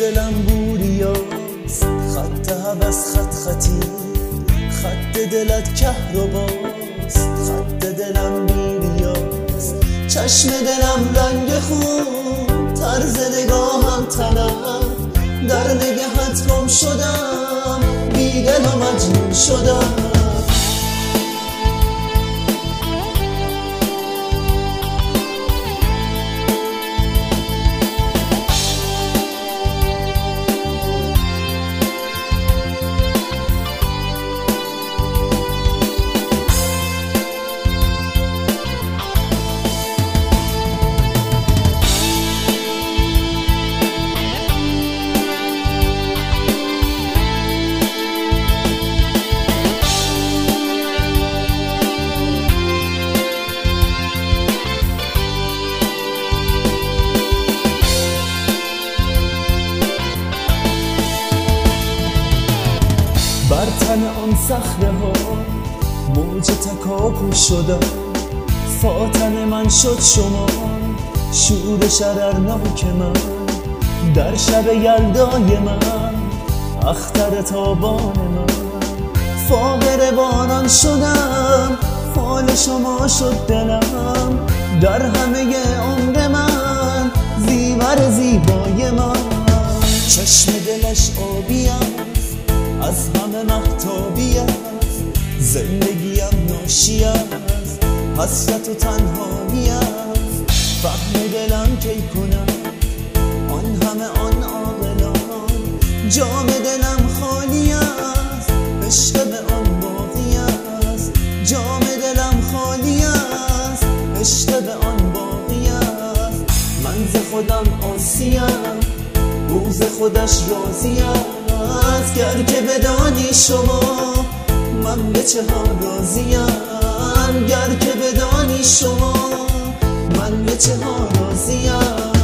دلم بوریاست، خط هوس خط خطی، خط دلت کهرباست، خط دلم بیریاست، چشم دلم رنگ خون، طرز نگاهم طلب، در نگهت گم شدم، بی دل و مجنون شدم. بر تن آن صخره ها موج تکاپو شدم، فاتن من شد شما، شور شررناک من، در شب یلدای من، اختر تابان من، فاقر بانان شدم، فال شما شد دلم، در همه عمر من، زیور زیبای من. چشم دلش آبی است، از همه مهتابی است، زندگیم ناشی است، حسرت و تنهایی است، فهم دلم کی کنم آن همه آن عاقلان، جام دلم خالی است، عشق به آن باقی است، جام دلم خالی است، عشق به آن باقی است. من ز خودم عاصیم، او ز خودش راضی است، گر که بدانی شما من به چه ها راضیم، گر که بدانی شما من به چه ها راضیم.